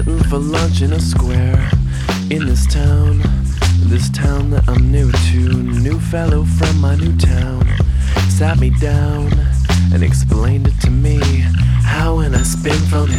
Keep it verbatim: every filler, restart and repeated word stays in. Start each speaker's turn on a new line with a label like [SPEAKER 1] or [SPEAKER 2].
[SPEAKER 1] sitting for lunch in a square in this town, this town that I'm new to. New fellow from my new town sat me down and explained it to me, how when I spin from